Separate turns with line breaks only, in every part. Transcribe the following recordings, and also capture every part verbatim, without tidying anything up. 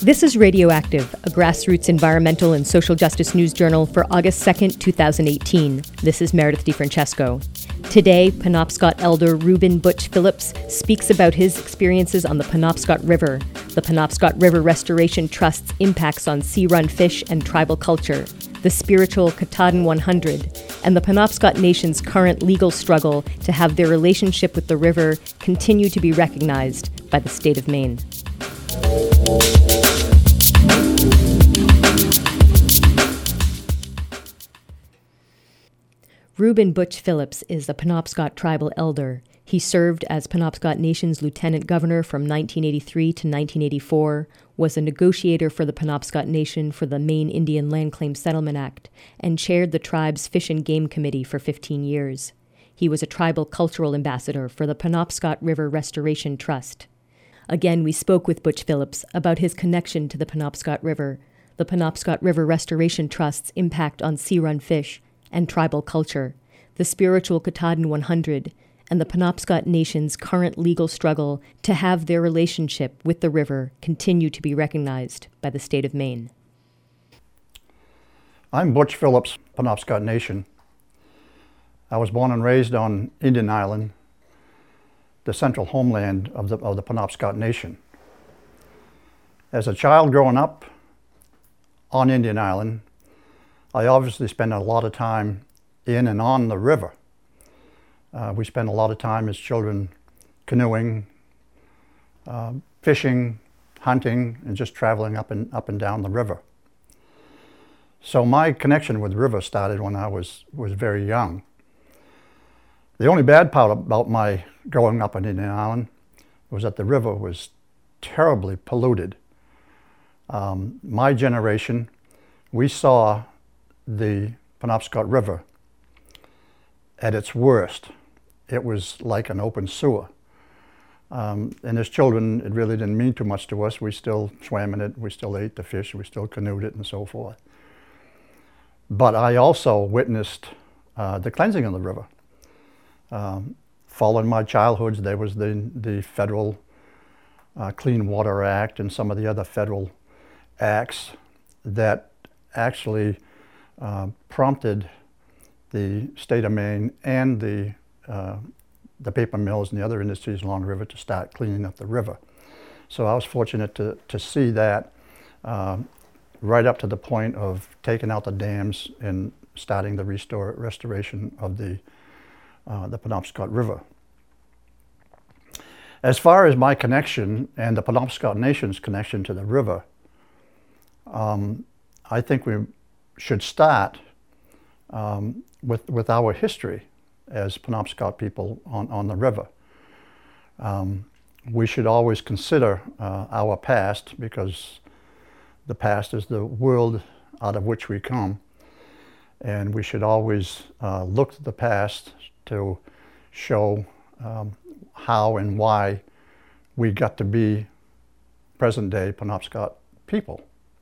This is Radioactive, a grassroots environmental and social justice news journal for August second, two thousand eighteen. This is Meredith DeFrancesco. Today, Penobscot elder Reuben Butch Phillips speaks about his experiences on the Penobscot River, the Penobscot River Restoration Trust's impacts on sea-run fish and tribal culture, the spiritual Katahdin one hundred, and the Penobscot Nation's current legal struggle to have their relationship with the river continue to be recognized by the state of Maine. Reuben Butch Phillips is a Penobscot tribal elder. He served as Penobscot Nation's lieutenant governor from nineteen eighty-three to nineteen eighty-four, was a negotiator for the Penobscot Nation for the Maine Indian Land Claim Settlement Act, and chaired the tribe's Fish and Game Committee for fifteen years. He was a tribal cultural ambassador for the Penobscot River Restoration Trust. Again, we spoke with Butch Phillips about his connection to the Penobscot River, the Penobscot River Restoration Trust's impact on sea-run fish and tribal culture, the spiritual Katahdin one hundred, and the Penobscot Nation's current legal struggle to have their relationship with the river continue to be recognized by the state of Maine.
I'm Butch Phillips, Penobscot Nation. I was born and raised on Indian Island, the central homeland of the, of the Penobscot Nation. As a child growing up on Indian Island, I obviously spent a lot of time in and on the river. Uh, we spent a lot of time as children canoeing, uh, fishing, hunting, and just traveling up and up and down the river. So my connection with the river started when I was, was very young. The only bad part about my growing up on Indian Island was that the river was terribly polluted. Um, my generation, we saw the Penobscot River at its worst. It was like an open sewer. Um, and as children, it really didn't mean too much to us. We still swam in it, we still ate the fish, we still canoed it and so forth. But I also witnessed uh, the cleansing of the river. Um, following my childhood, there was the, the federal uh, Clean Water Act and some of the other federal acts that actually Uh, prompted the state of Maine and the, uh, the paper mills and the other industries along the river to start cleaning up the river. So I was fortunate to, to see that uh, right up to the point of taking out the dams and starting the restore, restoration of the, uh, the Penobscot River. As far as my connection and the Penobscot Nation's connection to the river, um, I think we should start um, with, with our history as Penobscot people on, on the river. Um, we should always consider uh, our past, because the past is the world out of which we come, and we should always uh, look to the past to show um, how and why we got to be present-day Penobscot people.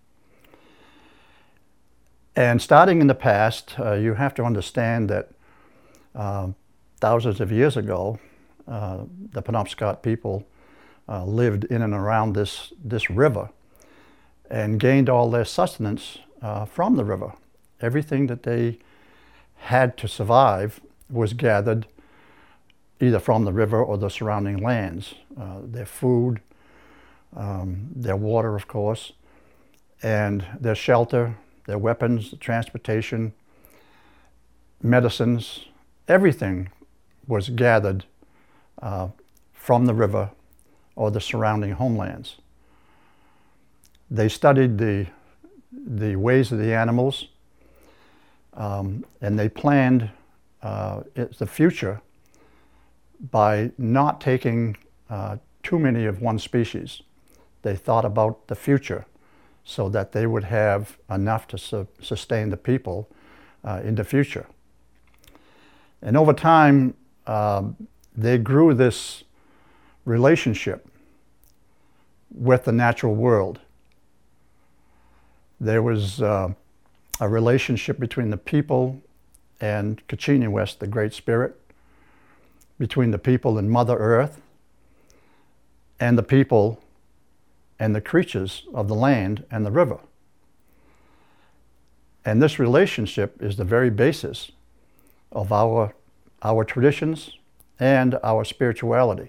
And starting in the past, uh, you have to understand that uh, thousands of years ago, uh, the Penobscot people uh, lived in and around this, this river and gained all their sustenance uh, from the river. Everything that they had to survive was gathered either from the river or the surrounding lands. Uh, their food, um, their water, of course, and their shelter, their weapons, transportation, medicines, everything was gathered uh, from the river or the surrounding homelands. They studied the, the ways of the animals, um, and they planned uh, it, the future by not taking uh, too many of one species. They thought about the future, so that they would have enough to su sustain the people uh, in the future. And over time, uh, they grew this relationship with the natural world. There was uh, a relationship between the people and Kachini-West, the Great Spirit, between the people and Mother Earth, and the people and the creatures of the land and the river. And this relationship is the very basis of our, our traditions and our spirituality.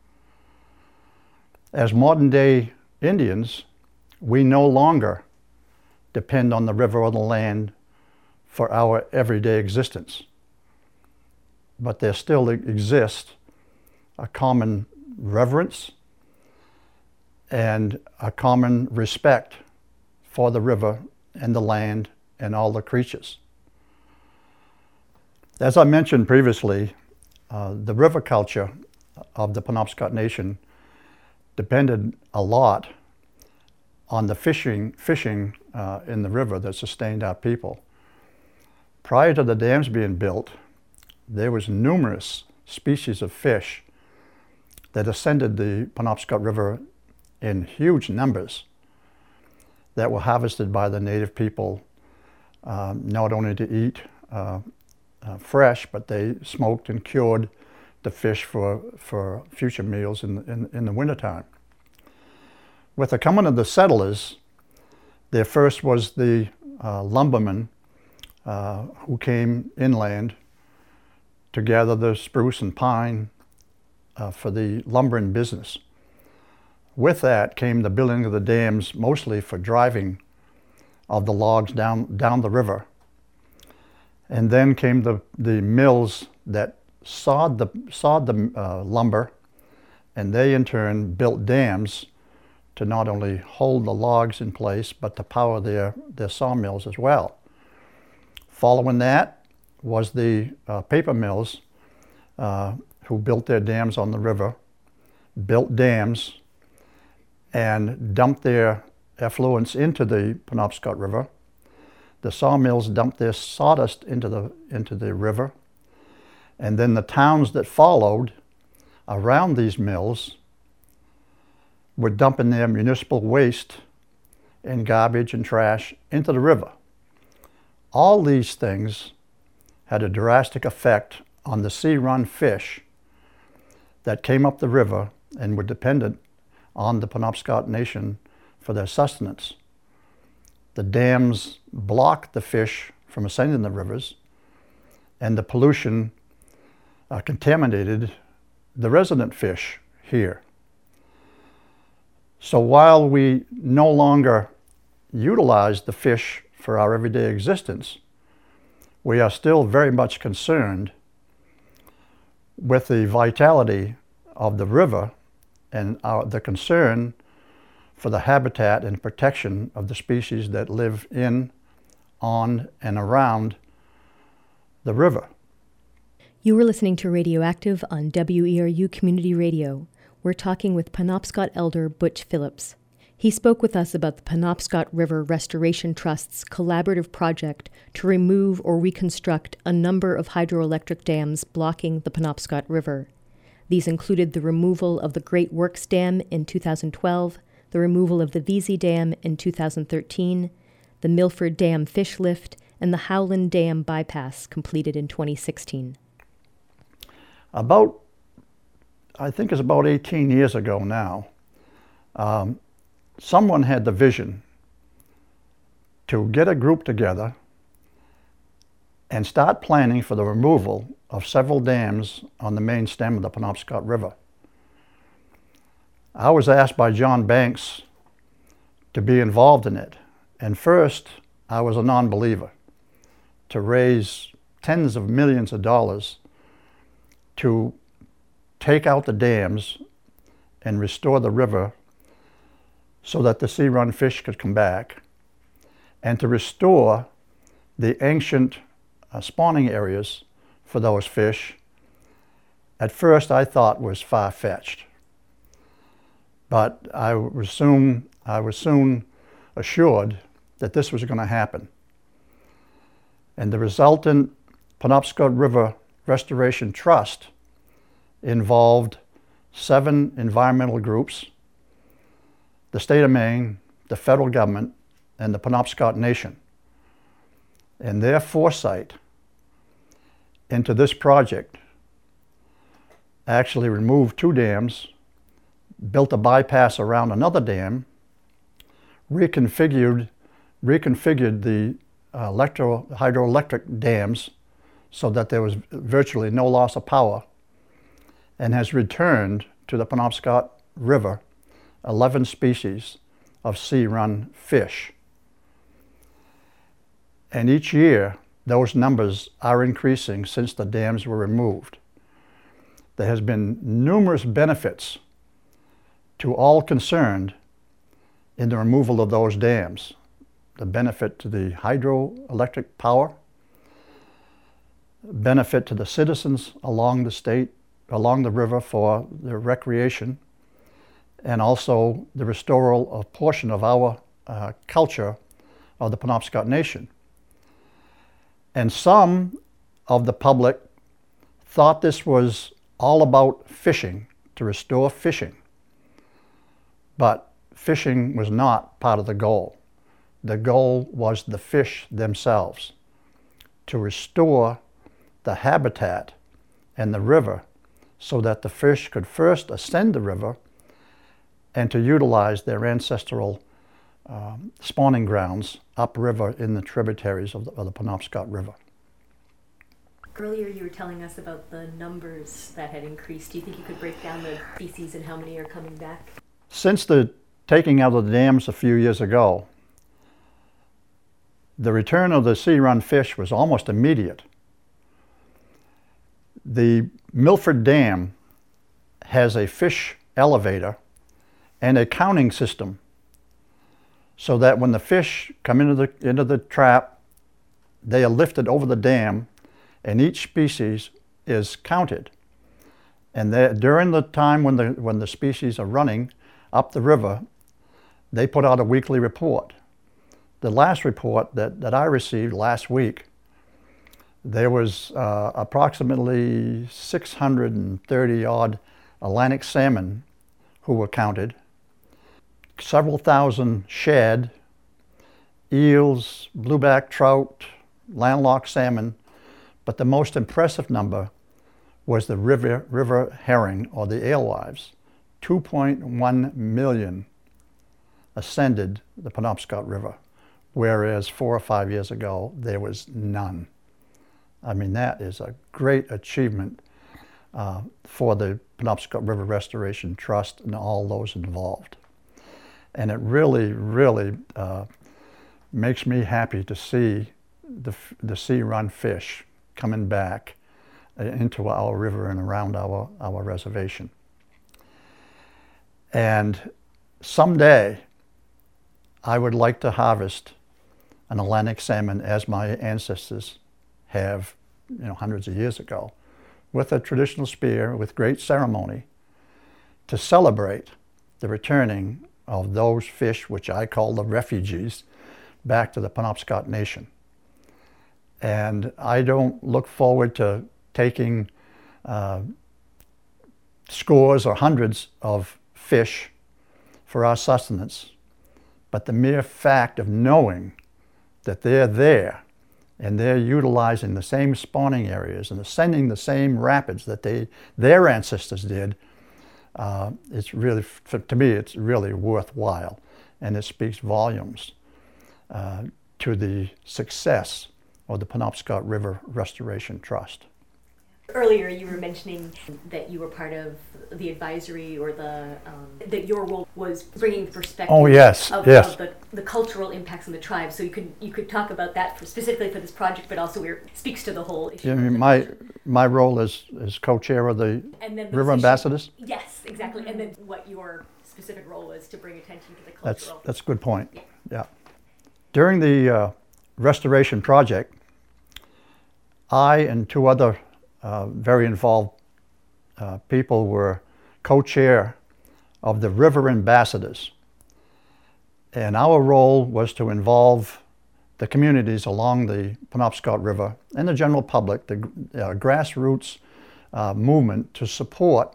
As modern-day Indians, we no longer depend on the river or the land for our everyday existence. But there still exists a common reverence and a common respect for the river and the land and all the creatures. As I mentioned previously, uh, the river culture of the Penobscot Nation depended a lot on the fishing, fishing uh, in the river that sustained our people. Prior to the dams being built, there was numerous species of fish that ascended the Penobscot River in huge numbers that were harvested by the native people, um, not only to eat uh, uh, fresh, but they smoked and cured the fish for, for future meals in, in, in the wintertime. With the coming of the settlers, there first was the uh, lumbermen uh, who came inland to gather the spruce and pine uh, for the lumbering business. With that came the building of the dams, mostly for driving of the logs down, down the river. And then came the, the mills that sawed the, sawed the uh, lumber, and they in turn built dams to not only hold the logs in place, but to power their, their sawmills as well. Following that was the uh, paper mills uh, who built their dams on the river, built dams, and dumped their effluents into the Penobscot River. The sawmills dumped their sawdust into the, into the river. And then the towns that followed around these mills were dumping their municipal waste and garbage and trash into the river. All these things had a drastic effect on the sea-run fish that came up the river and were dependent on the Penobscot Nation for their sustenance. The dams blocked the fish from ascending the rivers, and the pollution uh, contaminated the resident fish here. So while we no longer utilize the fish for our everyday existence, we are still very much concerned with the vitality of the river and our, the concern for the habitat and protection of the species that live in, on, and around the river.
You were listening to Radioactive on W E R U Community Radio. We're talking with Penobscot Elder Butch Phillips. He spoke with us about the Penobscot River Restoration Trust's collaborative project to remove or reconstruct a number of hydroelectric dams blocking the Penobscot River. These included the removal of the Great Works Dam in two thousand twelve, the removal of the Vesey Dam in two thousand thirteen, the Milford Dam fish lift, and the Howland Dam bypass completed in twenty sixteen.
About, I think it's about eighteen years ago now, um, someone had the vision to get a group together and start planning for the removal of several dams on the main stem of the Penobscot River. I was asked by John Banks to be involved in it. And first, I was a non-believer, to raise tens of millions of dollars to take out the dams and restore the river so that the sea-run fish could come back, and to restore the ancient uh, spawning areas for those fish. At first, I thought was far-fetched, but I was soon, I was soon assured that this was going to happen. And the resultant Penobscot River Restoration Trust involved seven environmental groups, the state of Maine, the federal government, and the Penobscot Nation. And their foresight into this project actually removed two dams, built a bypass around another dam reconfigured, reconfigured the uh, electro, hydroelectric dams so that there was virtually no loss of power, and has returned to the Penobscot River eleven species of sea-run fish. And each year, those numbers are increasing since the dams were removed. There has been numerous benefits to all concerned in the removal of those dams. The benefit to the hydroelectric power, benefit to the citizens along the state, along the river for their recreation, and also the restoral of portion of our uh, culture of the Penobscot Nation. And some of the public thought this was all about fishing, to restore fishing. But fishing was not part of the goal. The goal was the fish themselves, to restore the habitat and the river so that the fish could first ascend the river and to utilize their ancestral um, spawning grounds upriver in the tributaries of the, of the Penobscot River.
Earlier you were telling us about the numbers that had increased. Do you think you could break down the species and how many are coming back?
Since the taking out of the dams a few years ago, the return of the sea-run fish was almost immediate. The Milford Dam has a fish elevator and a counting system so that when the fish come into the, into the trap, they are lifted over the dam and each species is counted. And during the time when the, when the species are running up the river, they put out a weekly report. The last report that, that I received last week, there was uh, approximately six hundred thirty odd Atlantic salmon who were counted, several thousand shad, eels, blueback trout, landlocked salmon, but the most impressive number was the river, river herring, or the alewives. two point one million ascended the Penobscot River, whereas four or five years ago, there was none. I mean, that is a great achievement uh, for the Penobscot River Restoration Trust and all those involved. And it really, really uh, makes me happy to see the, the sea-run fish coming back into our river and around our, our reservation. And someday, I would like to harvest an Atlantic salmon as my ancestors have, you know, hundreds of years ago, with a traditional spear, with great ceremony, to celebrate the returning of those fish, which I call the refugees, back to the Penobscot Nation. And I don't look forward to taking uh, scores or hundreds of fish for our sustenance, but the mere fact of knowing that they're there and they're utilizing the same spawning areas and ascending the same rapids that they, their ancestors did, uh, it's really, for, to me, it's really worthwhile. And it speaks volumes uh, to the success of the Penobscot River Restoration Trust.
Earlier you were mentioning that you were part of the advisory, or the um, that your role was bringing the perspective
oh, yes,
of,
yes.
of the, the cultural impacts on the tribe. So you could you could talk about that for, specifically for this project, but also it speaks to the whole issue.
I mean, my my role is is co-chair of the,
and then the
River
position,
Ambassadors.
Yes, exactly. And then what your specific role was to bring attention to the cultural.
That's that's a good point.
Yeah.
yeah. During the uh, restoration project, I and two other Uh, very involved uh, people were co-chair of the River Ambassadors. And our role was to involve the communities along the Penobscot River and the general public, the uh, grassroots uh, movement, to support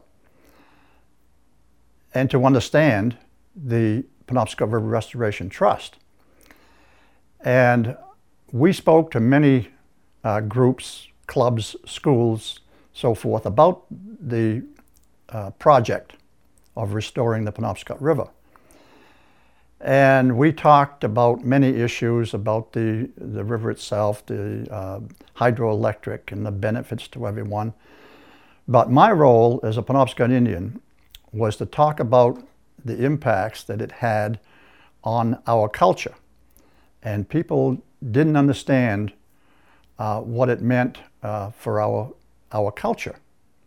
and to understand the Penobscot River Restoration Trust. And we spoke to many uh, groups, clubs, schools, so forth, about the uh, project of restoring the Penobscot River. And we talked about many issues about the, the river itself, the uh, hydroelectric and the benefits to everyone. But my role as a Penobscot Indian was to talk about the impacts that it had on our culture. And people didn't understand uh, what it meant uh, for our, our culture.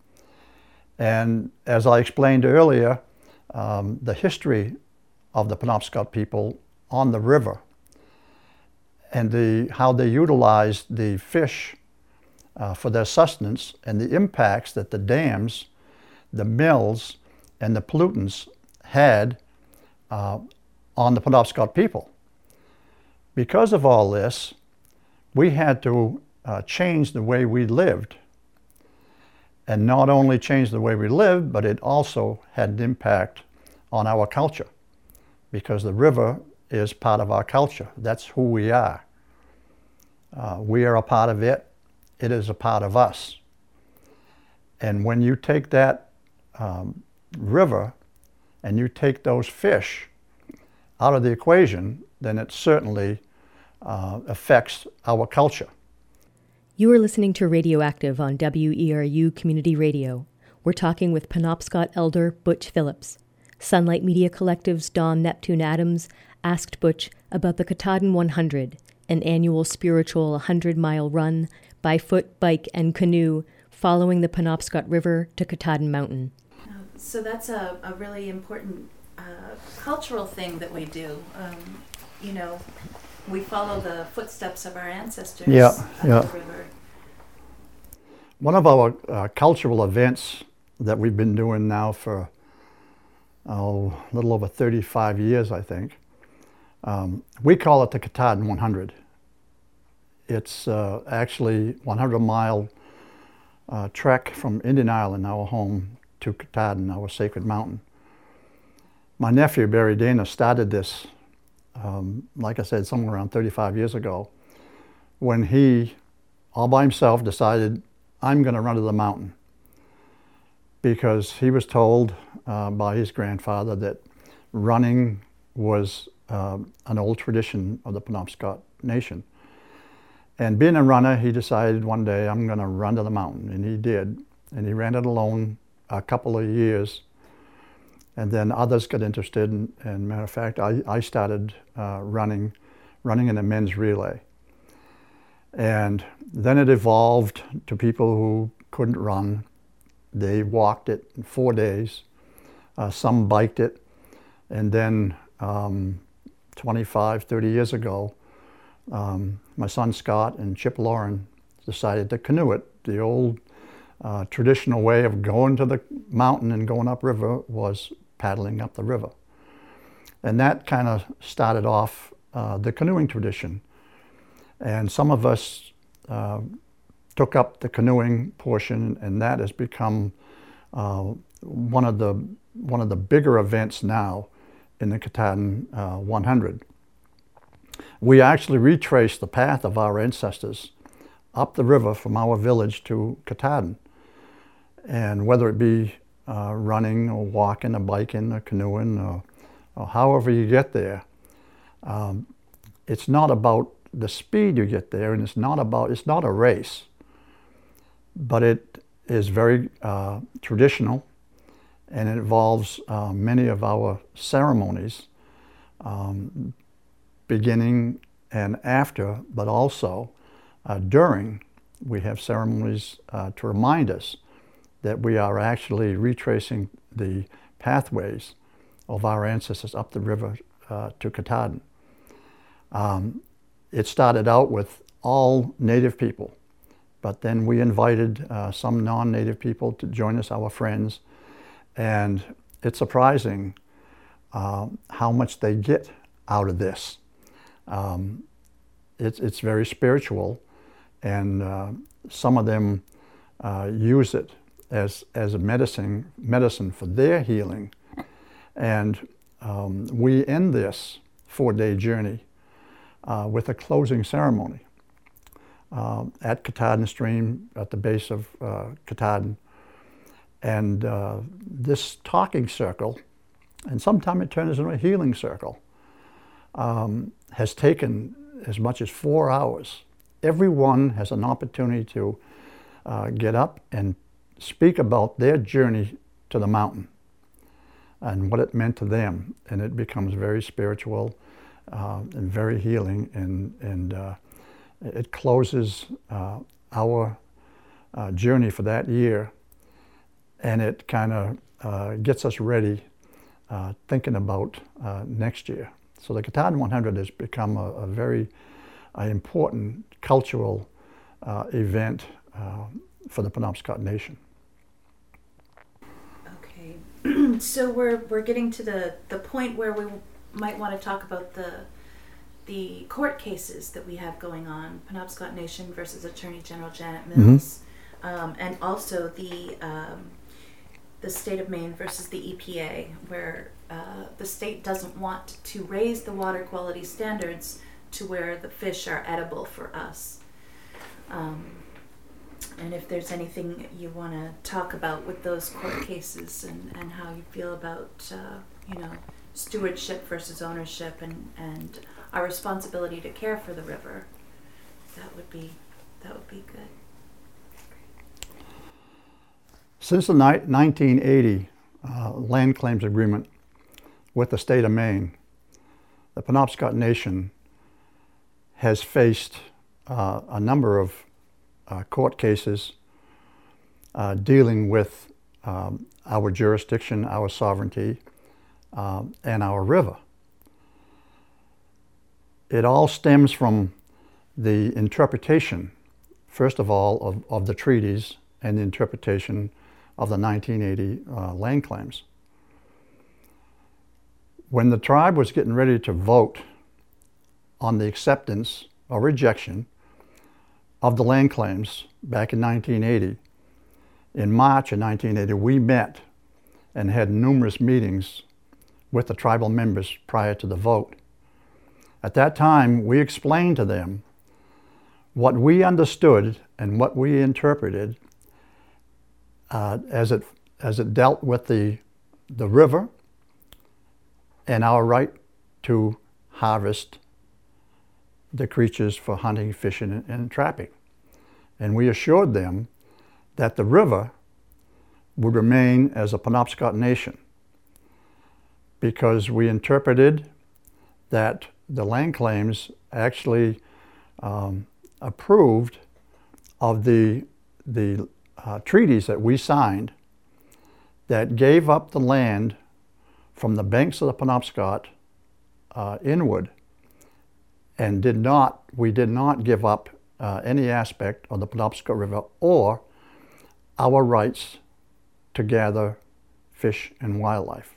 And as I explained earlier, um, the history of the Penobscot people on the river and the, how they utilized the fish uh, for their sustenance, and the impacts that the dams, the mills, and the pollutants had uh, on the Penobscot people. Because of all this, we had to uh, change the way we lived. And not only change the way we lived, but it also had an impact on our culture, because the river is part of our culture. That's who we are. Uh, we are a part of it. It is a part of us. And when you take that um, river and you take those fish out of the equation, then it certainly uh, affects our culture.
You are listening to Radioactive on W E R U Community Radio. We're talking with Penobscot elder Butch Phillips. Sunlight Media Collective's Don Neptune Adams asked Butch about the Katahdin one hundred, an annual spiritual one hundred mile run by foot, bike, and canoe following the Penobscot River to Katahdin Mountain.
So that's a, a really important uh, cultural thing that we do. Um, you know, we follow the footsteps of our ancestors
yeah,
up
yeah.
the river.
One of our uh, cultural events that we've been doing now for oh, a little over thirty-five years, I think, um, we call it the Katahdin one hundred. It's uh, actually one hundred mile uh, trek from Indian Island, our home, to Katahdin, our sacred mountain. My nephew, Barry Dana, started this, um, like I said, somewhere around thirty-five years ago, when he, all by himself, decided, I'm going to run to the mountain. Because he was told uh, by his grandfather that running was uh, an old tradition of the Penobscot Nation. And being a runner, he decided one day, I'm going to run to the mountain, and he did. And he ran it alone a couple of years, and then others got interested, and, and matter of fact, I, I started uh, running, running in a men's relay. And then it evolved to people who couldn't run. They walked it in four days, uh, some biked it, and then um, twenty-five, thirty years ago, um, my son Scott and Chip Lauren decided to canoe it. The old uh, traditional way of going to the mountain and going upriver was paddling up the river. And that kind of started off uh, the canoeing tradition. And some of us uh, took up the canoeing portion, and that has become uh, one of the one of the bigger events now in the Katahdin uh, one hundred. We actually retraced the path of our ancestors up the river from our village to Katahdin, and whether it be uh, running or walking or biking or canoeing or, or however you get there, um, it's not about the speed you get there, and it's not about it's not a race. But it is very uh, traditional, and it involves uh, many of our ceremonies, um, beginning and after, but also uh, during. We have ceremonies uh, to remind us that we are actually retracing the pathways of our ancestors up the river uh, to Katahdin. Um, it started out with all Native people. But then we invited uh, some non-Native people to join us, our friends, and it's surprising uh, how much they get out of this. Um, it's, it's very spiritual, and uh, some of them uh, use it as, as a medicine, medicine for their healing. And um, we end this four-day journey uh, with a closing ceremony. Uh, at Katahdin Stream, at the base of uh, Katahdin. And uh, this talking circle, and sometimes it turns into a healing circle, um, has taken as much as four hours. Everyone has an opportunity to uh, get up and speak about their journey to the mountain and what it meant to them. And it becomes very spiritual uh, and very healing, and, and uh, it closes uh, our uh, journey for that year, and it kind of uh, gets us ready uh, thinking about uh, next year. So the Katahdin one hundred has become a, a very uh, important cultural uh, event uh, for the Penobscot Nation.
Okay, so we're we're getting to the, the point where we might want to talk about the the court cases that we have going on, Penobscot Nation versus Attorney General Janet Mills, mm-hmm. um, and also the um, the state of Maine versus the E P A, where uh, the state doesn't want to raise the water quality standards to where the fish are edible for us. Um, and if there's anything you want to talk about with those court cases, and, and how you feel about, uh, you know, stewardship versus ownership, and, and our responsibility to care for the river, that would be that would be good.
Since the ni- nineteen eighty uh, land claims agreement with the state of Maine, the Penobscot Nation has faced uh, a number of uh, court cases uh, dealing with um, our jurisdiction, our sovereignty, um, and our river. It all stems from the interpretation, first of all, of, of the treaties and the interpretation of the nineteen eighty uh, land claims. When the tribe was getting ready to vote on the acceptance or rejection of the land claims back in nineteen eighty, in March of nineteen eighty, we met and had numerous meetings with the tribal members prior to the vote. At that time, we explained to them what we understood and what we interpreted uh, as it as it dealt with the the river and our right to harvest the creatures for hunting, fishing, and, and trapping. And we assured them that the river would remain as a Penobscot Nation, because we interpreted that the land claims actually um, approved of the, the uh, treaties that we signed that gave up the land from the banks of the Penobscot uh, inward, and did not, we did not give up uh, any aspect of the Penobscot River or our rights to gather fish and wildlife.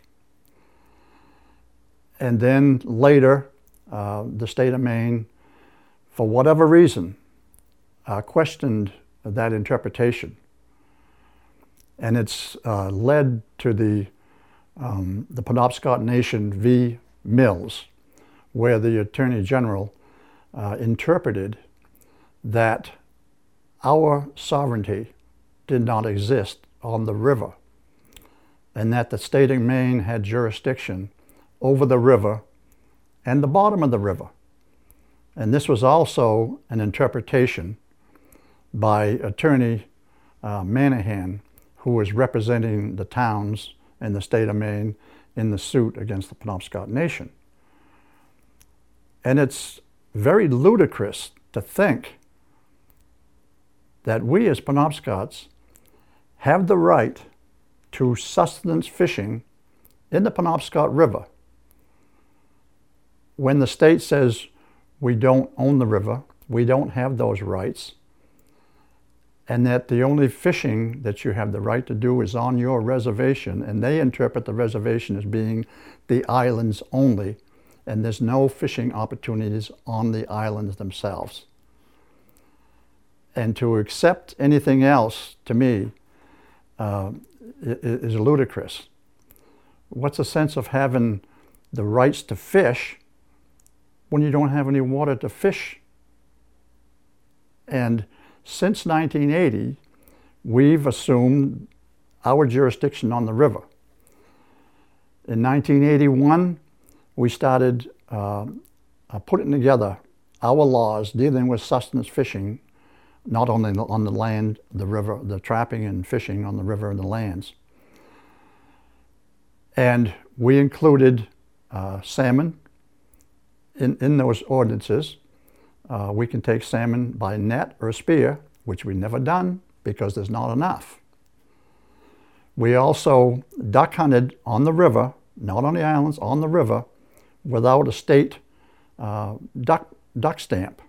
And then later, uh, the state of Maine, for whatever reason, uh, questioned that interpretation. And it's uh, led to the, um, the Penobscot Nation v. Mills, where the Attorney General uh, interpreted that our sovereignty did not exist on the river, and that the state of Maine had jurisdiction over the river and the bottom of the river. And this was also an interpretation by Attorney uh, Manahan, who was representing the towns in the state of Maine in the suit against the Penobscot Nation. And it's very ludicrous to think that we as Penobscots have the right to sustenance fishing in the Penobscot River when the state says we don't own the river, we don't have those rights, and that the only fishing that you have the right to do is on your reservation, and they interpret the reservation as being the islands only, and there's no fishing opportunities on the islands themselves. And to accept anything else, to me, uh, is ludicrous. What's the sense of having the rights to fish when you don't have any water to fish? And since nineteen eighty, we've assumed our jurisdiction on the river. In nineteen eighty-one, we started uh, uh, putting together our laws dealing with sustenance fishing, not only on the land, the river, the trapping and fishing on the river and the lands. And we included uh, salmon in, in those ordinances. Uh, we can take salmon by net or spear, which we've never done because there's not enough. We also duck hunted on the river, not on the islands, on the river, without a state uh, duck, duck stamp.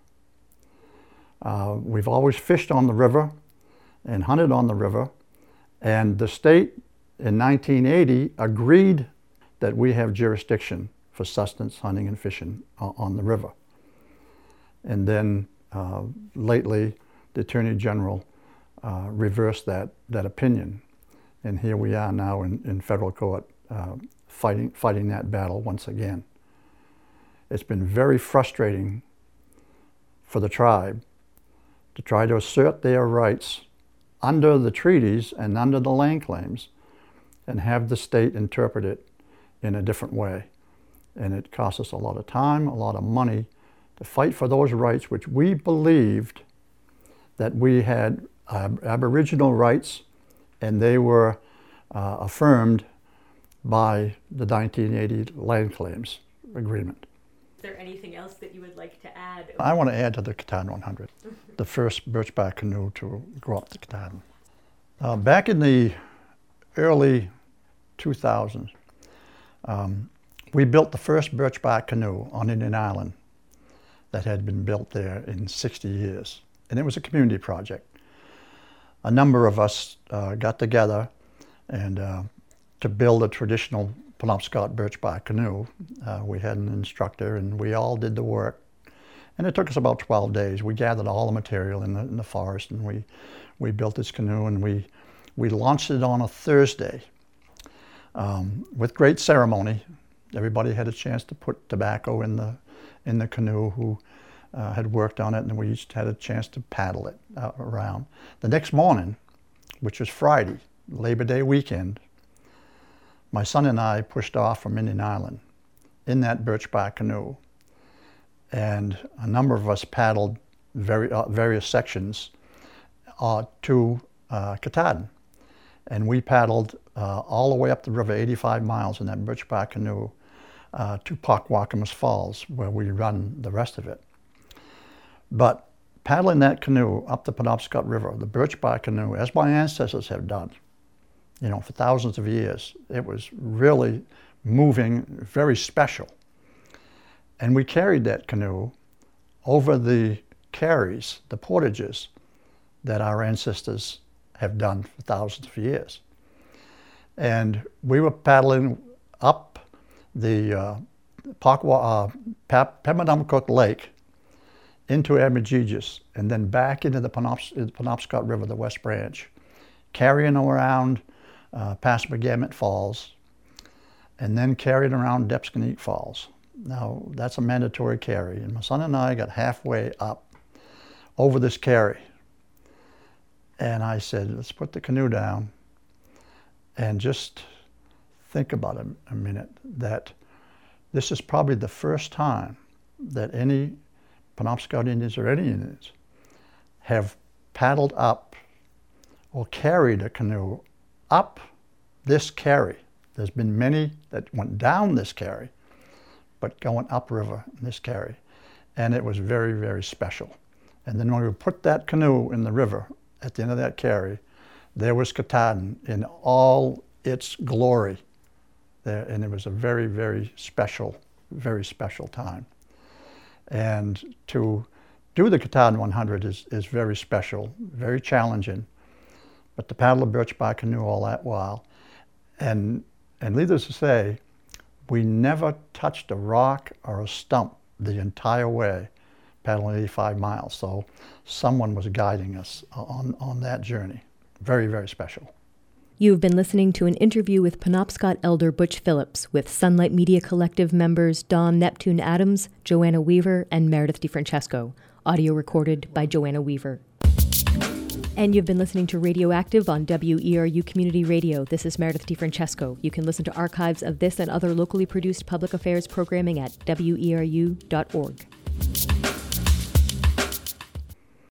Uh, we've always fished on the river and hunted on the river, and the state in nineteen eighty agreed that we have jurisdiction for sustenance hunting and fishing on the river. And then uh, lately, the Attorney General uh, reversed that, that opinion. And here we are now in, in federal court uh, fighting, fighting that battle once again. It's been very frustrating for the tribe to try to assert their rights under the treaties and under the land claims and have the state interpret it in a different way. And it costs us a lot of time, a lot of money to fight for those rights which we believed that we had ab Aboriginal rights, and they were uh, affirmed by the nineteen eighty Land Claims Agreement.
Is there anything else that you would like to add?
I want to add to the Katahdin one hundred, the first birchbark canoe to go up the Katahdin. Uh, back in the early two thousands, um, we built the first birchbark canoe on Indian Island that had been built there in sixty years. And it was a community project. A number of us uh, got together and uh, to build a traditional Penobscot birchbark canoe. Uh, we had an instructor and we all did the work. And it took us about twelve days. We gathered all the material in the, in the forest and we, we built this canoe, and we, we launched it on a Thursday um, with great ceremony. Everybody had a chance to put tobacco in the, in the canoe who uh, had worked on it, and we each had a chance to paddle it uh, around. The next morning, which was Friday, Labor Day weekend, my son and I pushed off from Indian Island in that birchbark canoe, and a number of us paddled very, uh, various sections uh, to uh, Katahdin. And we paddled uh, all the way up the river, eighty-five miles in that birchbark canoe, uh, to Pockwockomus Falls, where we run the rest of it. But paddling that canoe up the Penobscot River, the birchbark canoe, as my ancestors have done, you know, for thousands of years, it was really moving, very special. And we carried that canoe over the carries, the portages that our ancestors have done for thousands of years. And we were paddling up the uh, Pocwa, uh, Pemminumbcook Lake into Abmageegis, and then back into the, Penobs the Penobscot River, the West Branch, carrying around uh, past Megamit Falls, and then carrying around Depscanique Falls. Now, that's a mandatory carry, and my son and I got halfway up over this carry. And I said, let's put the canoe down and just think about it a minute, that this is probably the first time that any Penobscot Indians or any Indians have paddled up or carried a canoe up this carry. There's been many that went down this carry, but going upriver in this carry. And it was very, very special. And then when we put that canoe in the river at the end of that carry, there was Katahdin in all its glory there, and it was a very, very special, very special time. And to do the Katahdin one hundred is, is very special, very challenging, but to paddle a birchbark canoe all that while, and, and needless to say, we never touched a rock or a stump the entire way, paddling eighty-five miles. So someone was guiding us on, on that journey. Very, very special.
You've been listening to an interview with Penobscot Elder Butch Phillips with Sunlight Media Collective members Don Neptune Adams, Joanna Weaver, and Meredith DeFrancesco. Audio recorded by Joanna Weaver. And you've been listening to Radioactive on W E R U Community Radio. This is Meredith DeFrancesco. You can listen to archives of this and other locally produced public affairs programming at W E R U dot org.